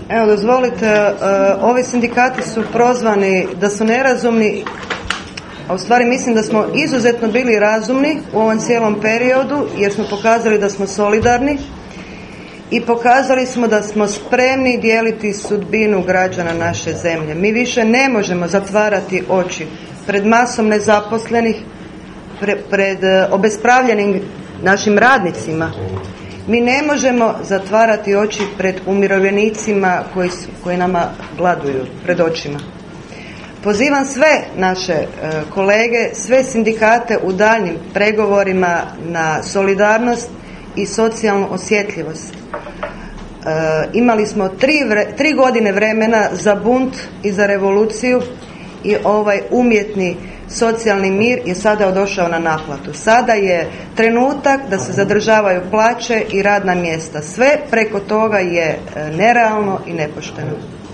Evo, dozvolite, ovi sindikati su prozvani da su nerazumni, a u stvari mislim da smo izuzetno bili razumni u ovom cijelom periodu, jer smo pokazali da smo solidarni i pokazali smo da smo spremni dijeliti sudbinu građana naše zemlje. Mi više ne možemo zatvarati oči pred masom nezaposlenih, pred obespravljenim našim radnicima. Mi ne možemo zatvarati oči pred umirovljenicima koji nama gladuju pred očima. Pozivam sve naše kolege, sve sindikate u daljnjim pregovorima na solidarnost i socijalnu osjetljivost. Imali smo 3 godine vremena za bunt i za revoluciju i ovaj umjetni socijalni mir je sada došao na naplatu. Sada je trenutak da se zadržavaju plaće i radna mjesta. Sve preko toga je nerealno i nepošteno.